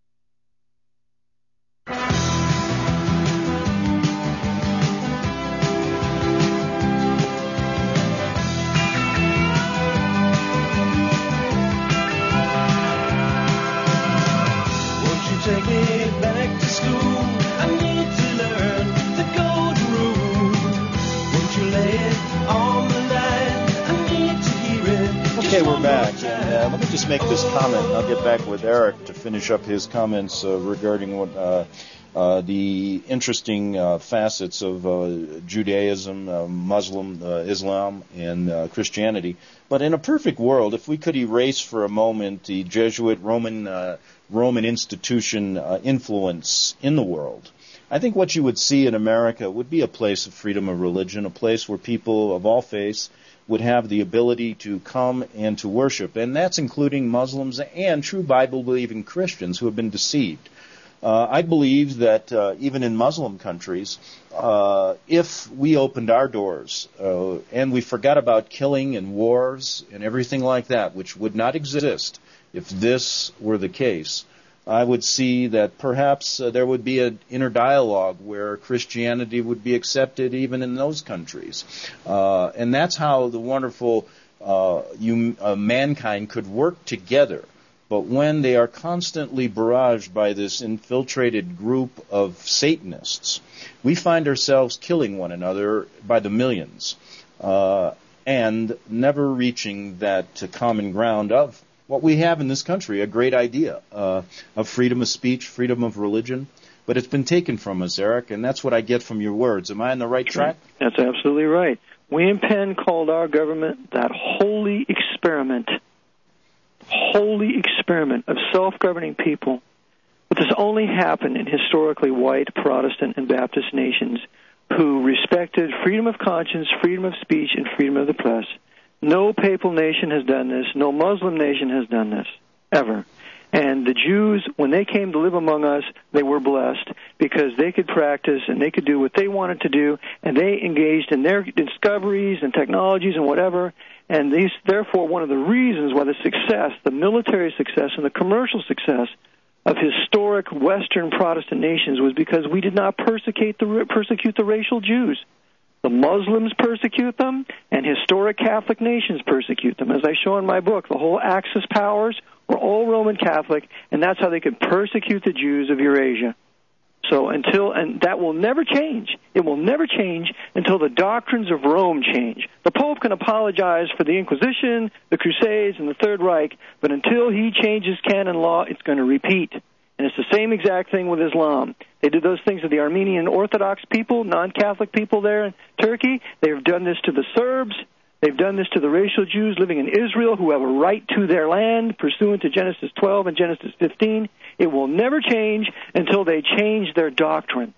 Take me back to school. I need to learn the golden rule. Won't you lay it on the line? I need to hear it. Okay, we're back. And let me me just make this comment, and I'll get back with Eric to finish up his comments regarding what the interesting facets of Judaism, Muslim, Islam, and Christianity. But in a perfect world, if we could erase for a moment the Jesuit Roman institution influence in the world, I think what you would see in America would be a place of freedom of religion, a place where people of all faiths would have the ability to come and to worship. And that's including Muslims and true Bible-believing Christians who have been deceived. I believe that even in Muslim countries, if we opened our doors and we forgot about killing and wars and everything like that, which would not exist if this were the case, I would see that perhaps there would be an inner dialogue where Christianity would be accepted even in those countries. And that's how the wonderful mankind could work together. But when they are constantly barraged by this infiltrated group of Satanists, we find ourselves killing one another by the millions and never reaching that common ground of what we have in this country, a great idea of freedom of speech, freedom of religion. But it's been taken from us, Eric, and that's what I get from your words. Am I on the right track? That's absolutely right. William Penn called our government that holy experiment of self-governing people. But this only happened in historically white Protestant and Baptist nations who respected freedom of conscience, freedom of speech, and freedom of the press. No papal nation has done this. No Muslim nation has done this, ever. And the Jews, when they came to live among us, they were blessed because they could practice and they could do what they wanted to do, and they engaged in their discoveries and technologies and whatever. And these, therefore, one of the reasons why the success, the military success and the commercial success of historic Western Protestant nations was because we did not persecute the racial Jews. The Muslims persecute them, and historic Catholic nations persecute them. As I show in my book, the whole Axis powers were all Roman Catholic, and that's how they could persecute the Jews of Eurasia. So and that will never change. It will never change until the doctrines of Rome change. The Pope can apologize for the Inquisition, the Crusades, and the Third Reich, but until he changes canon law, it's going to repeat. And it's the same exact thing with Islam. They did those things to the Armenian Orthodox people, non-Catholic people there in Turkey. They've done this to the Serbs. They've done this to the racial Jews living in Israel who have a right to their land pursuant to Genesis 12 and Genesis 15. It will never change until they change their doctrine.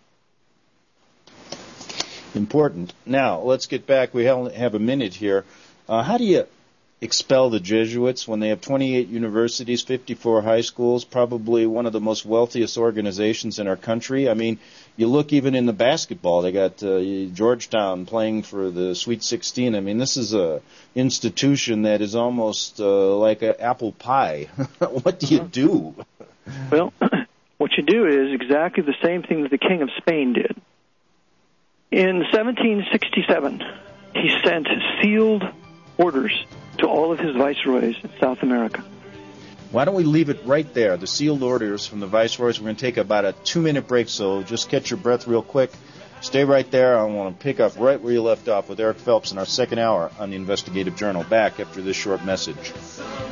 Important. Now, let's get back. We only have a minute here. How do you expel the Jesuits when they have 28 universities, 54 high schools, probably one of the most wealthiest organizations in our country? I mean, you look even in the basketball, they got Georgetown playing for the Sweet 16. I mean, this is a institution that is almost like an apple pie. What do you do? Well, what you do is exactly the same thing that the King of Spain did. In 1767, he sent sealed orders to all of his viceroys in South America. Why don't we leave it right there, the sealed orders from the viceroys? We're going to take about a 2-minute break, so just catch your breath real quick. Stay right there. I want to pick up right where you left off with Eric Phelps in our second hour on the Investigative Journal. Back after this short message.